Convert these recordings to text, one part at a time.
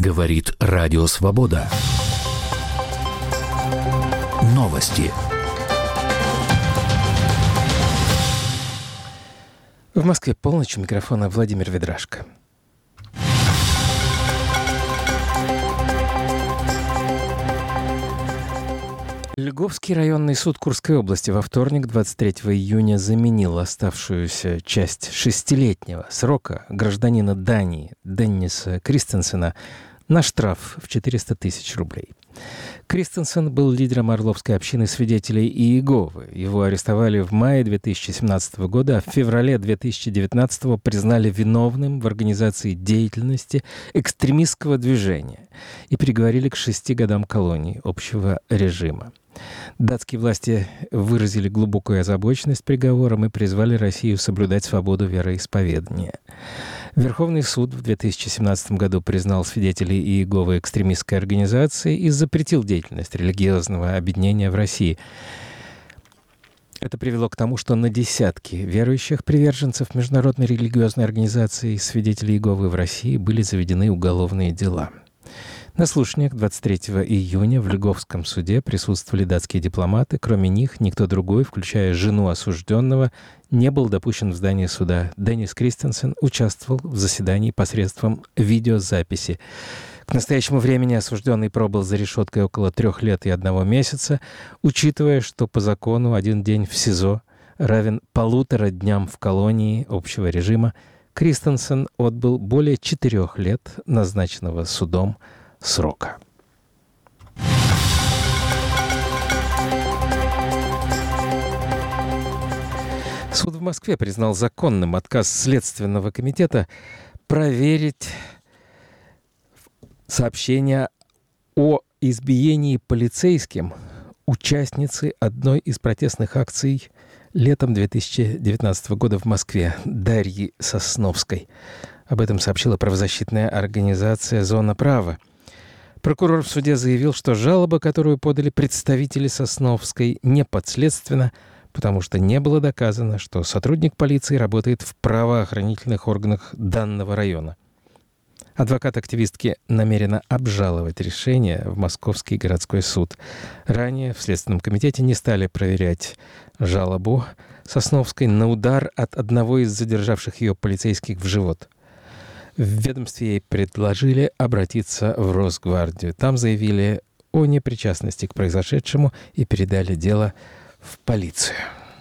Говорит Радио Свобода. Новости. В Москве полночь, у микрофона Владимир Ведрашко. Льговский районный суд Курской области во вторник, 23 июня, заменил оставшуюся часть 6-летнего срока гражданина Дании Денниса Кристенсена на штраф в 400 тысяч рублей. Кристенсен был лидером Орловской общины свидетелей Иеговы. Его арестовали в мае 2017 года, а в феврале 2019 признали виновным в организации деятельности экстремистского движения и приговорили к 6 годам колонии общего режима. Датские власти выразили глубокую озабоченность приговором и призвали Россию соблюдать свободу вероисповедания. Верховный суд в 2017 году признал свидетелей Иеговы экстремистской организацией и запретил деятельность религиозного объединения в России. Это привело к тому, что на десятки верующих приверженцев международной религиозной организации свидетелей Иеговы в России были заведены уголовные дела. На слушаниях 23 июня в Льговском суде присутствовали датские дипломаты. Кроме них, никто другой, включая жену осужденного, не был допущен в здание суда. Деннис Кристенсен участвовал в заседании посредством видеозаписи. К настоящему времени осужденный пробыл за решеткой около 3 лет и 1 месяца, учитывая, что по закону 1 день в СИЗО равен 1,5 дням в колонии общего режима. Кристенсен отбыл более 4 лет назначенного судом срока. Суд в Москве признал законным отказ Следственного комитета проверить сообщения о избиении полицейским участницы одной из протестных акций летом 2019 года в Москве Дарьи Сосновской. Об этом сообщила правозащитная организация «Зона права». Прокурор в суде заявил, что жалоба, которую подали представители Сосновской, не подследственна, потому что не было доказано, что сотрудник полиции работает в правоохранительных органах данного района. Адвокат активистки намерена обжаловать решение в Московский городской суд. Ранее в Следственном комитете не стали проверять жалобу Сосновской на удар от одного из задержавших ее полицейских в живот. В ведомстве ей предложили обратиться в Росгвардию. Там заявили о непричастности к произошедшему и передали дело в полицию.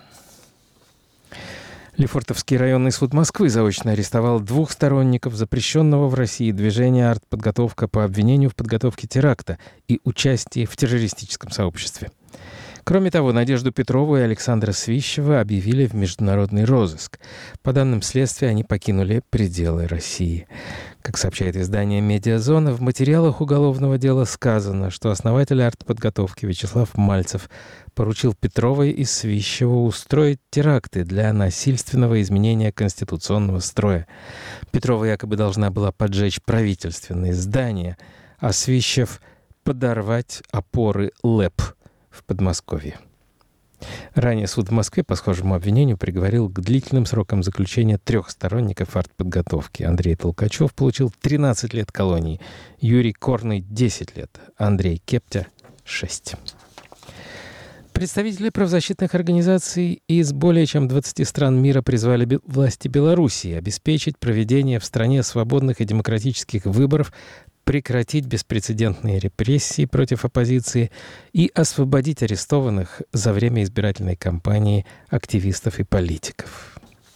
Лефортовский районный суд Москвы заочно арестовал 2 сторонников запрещенного в России движения «Артподготовка» по обвинению в подготовке теракта и участии в террористическом сообществе. Кроме того, Надежду Петрову и Александра Свищева объявили в международный розыск. По данным следствия, они покинули пределы России. Как сообщает издание «Медиазона», в материалах уголовного дела сказано, что основатель артподготовки Вячеслав Мальцев поручил Петровой и Свищеву устроить теракты для насильственного изменения конституционного строя. Петрова якобы должна была поджечь правительственные здания, а Свищев — подорвать опоры ЛЭП в Подмосковье. Ранее суд в Москве по схожему обвинению приговорил к длительным срокам заключения 3 сторонников артподготовки. Андрей Толкачев получил 13 лет колонии, Юрий Корный — 10 лет, Андрей Кептя — 6. Представители правозащитных организаций из более чем 20 стран мира призвали власти Белоруссии обеспечить проведение в стране свободных и демократических выборов, прекратить беспрецедентные репрессии против оппозиции и освободить арестованных за время избирательной кампании активистов и политиков.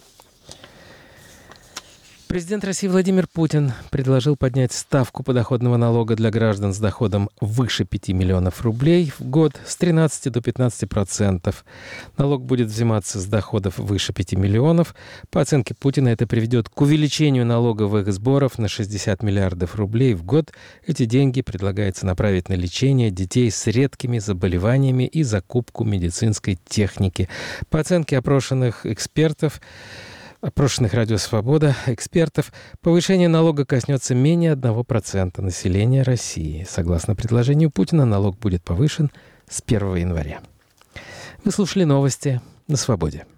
Президент России Владимир Путин предложил поднять ставку подоходного налога для граждан с доходом выше 5 миллионов рублей в год с 13 до 15%. Налог будет взиматься с доходов выше 5 миллионов. По оценке Путина, это приведет к увеличению налоговых сборов на 60 миллиардов рублей в год. Эти деньги предлагается направить на лечение детей с редкими заболеваниями и закупку медицинской техники. По оценке опрошенных Радио Свобода экспертов, повышение налога коснется менее 1% населения России. Согласно предложению Путина, налог будет повышен с 1 января. Вы слушали новости на Свободе.